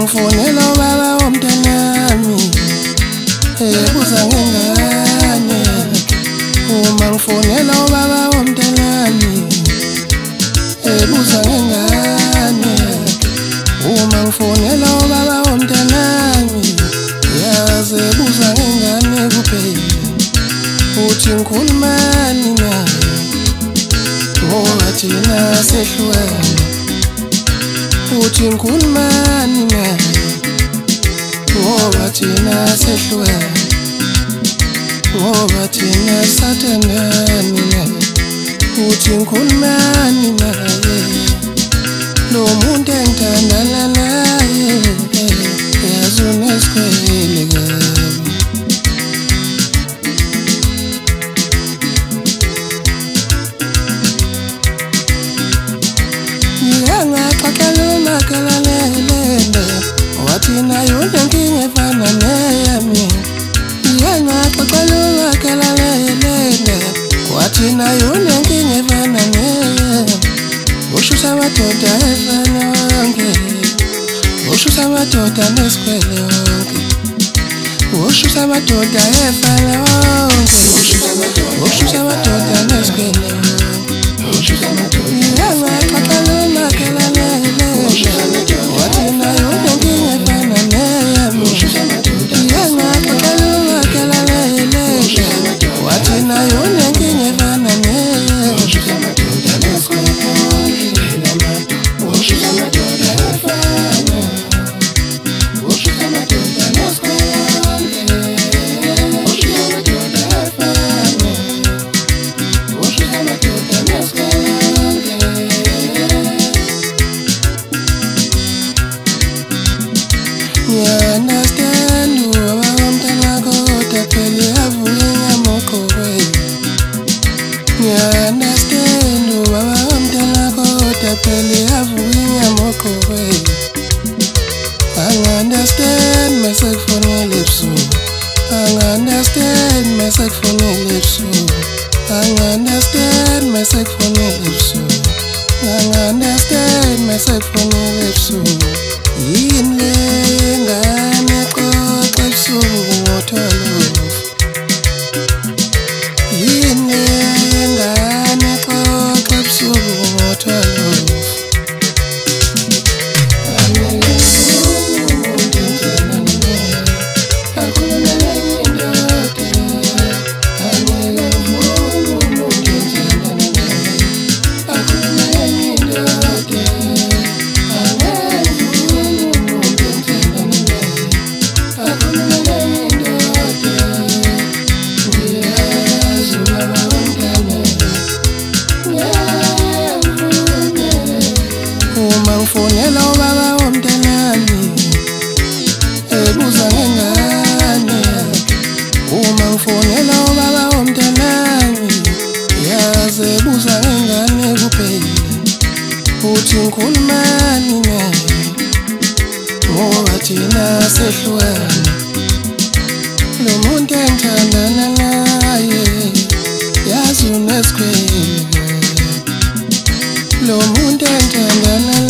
Mangfonela ubaba womntanami ebuza ngengane. Mangfonela ubaba womntanami ebuza ngengane. Mangfonela ubaba womntanami yaze ebuza ngengane kuphela. Uthi ngikhulumani naye ngoba thina sehlukene. Uthi ngikhulumani naye ngoba thina sehlukene. Ngoba thina sathandana naye. Uthi ngikhulumani naye lo muntu engithandana naye yazi unesikwele kabi. Ngiyangaqaqalumakalelenda wathi nayo nenkinga efana neyami. Ngiyangaqaqalumakalelenda wathi nayo nenkinga efana neyami. Ushusa amadoda efana wonke. Ushusa amadoda nesikwele wonke. Ushusa amadoda efana wonke. Ushusa amadoda nesikwele wonke. Ngiyangaqaqalumakalelenda wathi nayo nenkinga efana neyami. Ngiyangaqaqalumakalelenda wathi nayo nenkinga efana neyami. Understand ubaba womntanakho kodwa phela avuke ngamokhowe. Understand ubaba womntanakho kodwa phela avuke ngamokhowe. Understand mesekufonela ebusuku. Understand mesekufonela ebusuku. Understand mesekufonela ebusuku. Understand mesekufonela ebusuku. Yini le ngane xoxa ebusuku ngothwala. Yini le ngane xoxa ebusuku ngothwala. Mangfonela ubaba womntanami ebuza ngengane. Mangfonela ubaba womntanami yaze ebuza ngengane kuphela. Uthi ngikhulumani naye ngoba thina sehlukene. Lo muntu engithandana naye yazi unesikwele. Lo muntu engithandana